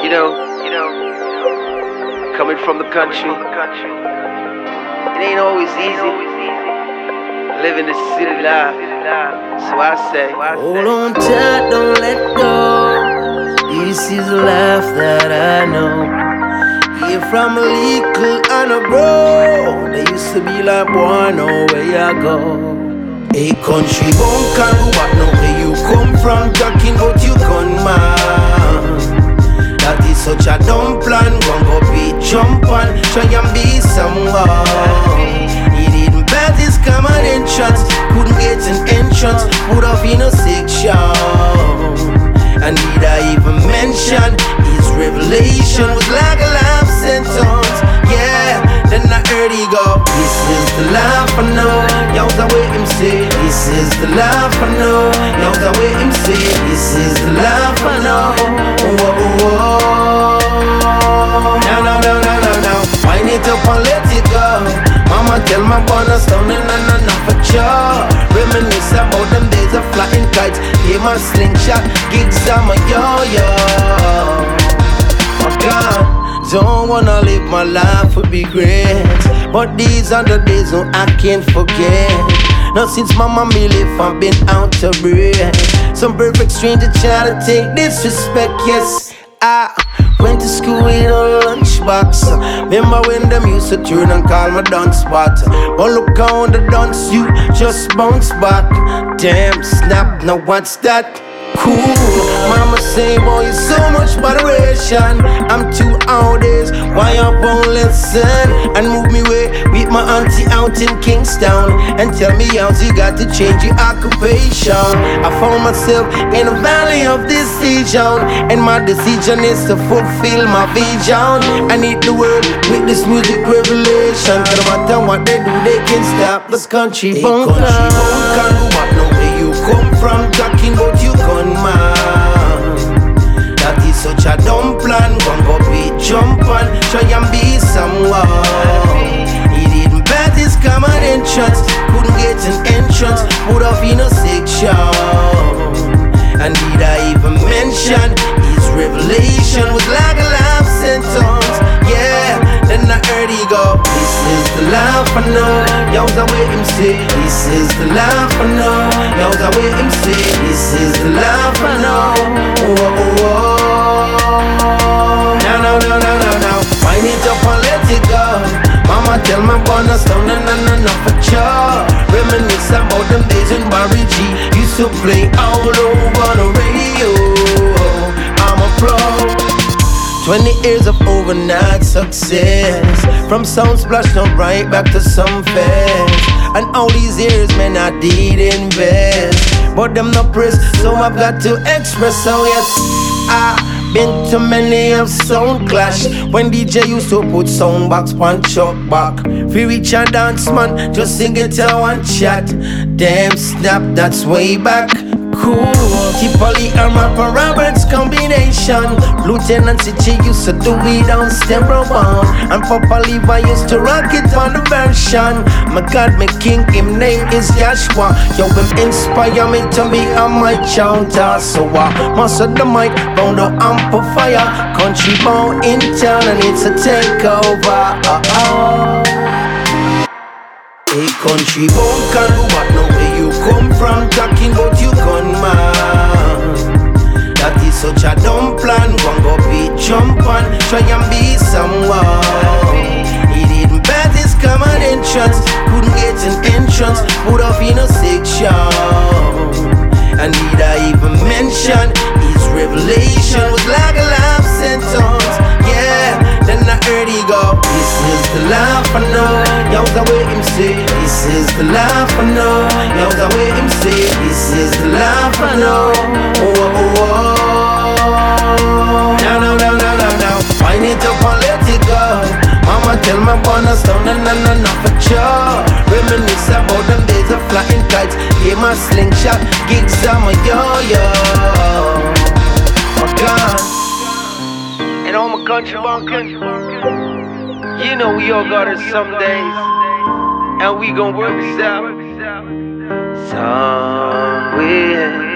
Coming from the country, it ain't always easy living this city life. So I say, hold on tight, don't let go. This is the life that I know. Here from a little and a bro, they used to be like, boy, know where I go. A country born can't go back, know where you come from. Talking about you gunman. That is such a dumb plan. Gon' go be jump on, try and be someone. He didn't bet his common entrance, couldn't get an entrance, put off in a section. And need I even mention his revelation was like a life sentence. Yeah, then I heard he go, this is the life I know. Y'all the way him say, this is the life I know. Y'all the way him say, this is the life I know. Now, wind it up and let it go. Mama tell my bonus down and enough for sure. Reminisce about them days of flying kites. Hear my slingshot, gigs on my yo-yo. My God, don't wanna live my life would be great, but these are the days no I can't forget. Not since mama me live, I've been out to breathe. Some perfect stranger try to take disrespect, yes. I went to school with a lunchbox. Remember when them used to turn and call my dunce spot. But look how the dunce you just bounce back. Damn snap, now what's that? Cool, mama say, boy, it's so much moderation. I'm too out days, why you won't listen? And move me way with my auntie out in Kingston. And tell me how you got to change your occupation. I found myself in the valley of decision, and my decision is to fulfill my vision. I need the world with this music revelation. No matter what they do, they can't stop this country bunk. Know where you come from, talking about you gunman. That is such a dumb plan. Gon' go be jump on, try and be someone. He didn't bet his common entrance, couldn't get an entrance, put off in a section. And did I even mention his revelation was like a life sentence? Yeah, then I heard he go, this is the life I know. Y'all the way him say, this is the life I know. Y'all the way him say, this is the life I know. Now, wind it up and let it go. Mama tell my bonus down and enough for sure. Reminisce about them days when Barry G used to play all over the radio. I'm a pro. 20 years of overnight success, from sound splash now right back to some fest. And all these years, man, I did invest, but them no press, so I've got to express. So yes, I've been to many of sound clash, when DJ used to put sound box on chuck back. Free reach and dance man, just sing it and chat. Damn snap, that's way back. Cool, Tipoli and Rapper Roberts combination. Lieutenant Cici used to do it on stereo one, and Papa Levi used to rock it on the version. My God, my king, him name is Yashua. Yo, him inspire me to be a my chanter. So I must have the mic, bound the amplifier. Country bound in town and it's a takeover. A country bound can't go back, know where you come from. Talking about you gunman. That is such a dumb plan. Gon' go be jump on, try and be someone. He didn't bet his common entrance, couldn't get an entrance, put off in a section. And did I even mention his revelation was like a life sentence? Yeah, then I heard he go, this is the life I know. Y'all the way him say, this is the life I know. Y'all the way him say, this is the life I know. Now, wind it up and let it go. Mama tell my bonus down and enough for sure. Reminisce about them days of flying kites. Hear my slingshot, gigs on my yo-yo. My God, and all my country bunkers, you know we all got it some days, and we gon' work this out somewhere.